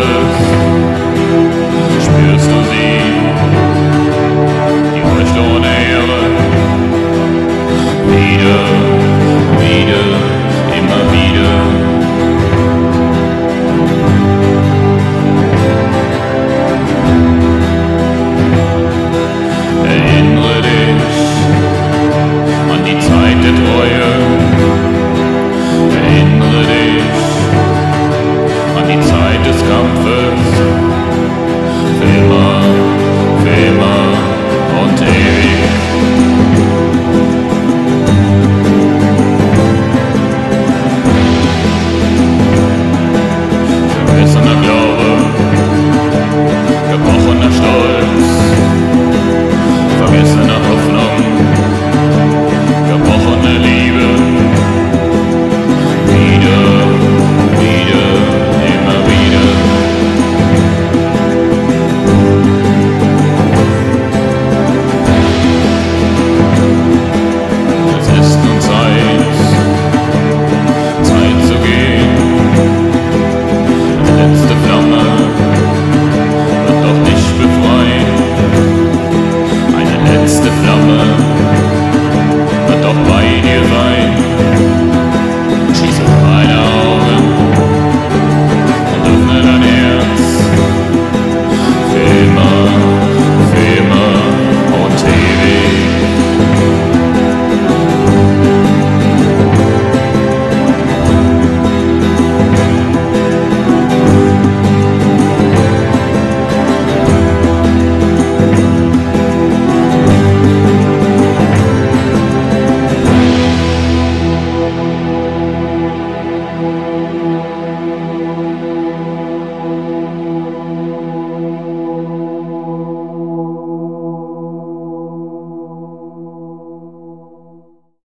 Kampfes spürst du sie, die Furcht ohne Ehre. Wieder, wieder, immer wieder. Erinnere dich an die Zeit der Treue. Erinnere dich an die Zeit des Kampfes. Für immer und ewig. Vergessener Glaube, gebrochener Stolz, vergessene Hoffnung, gebrochene Liebe. Wieder, wieder, immer wieder. Es ist nun Zeit zu gehen. Die letzte Flamme wird doch dich befreien. Eine letzte Flamme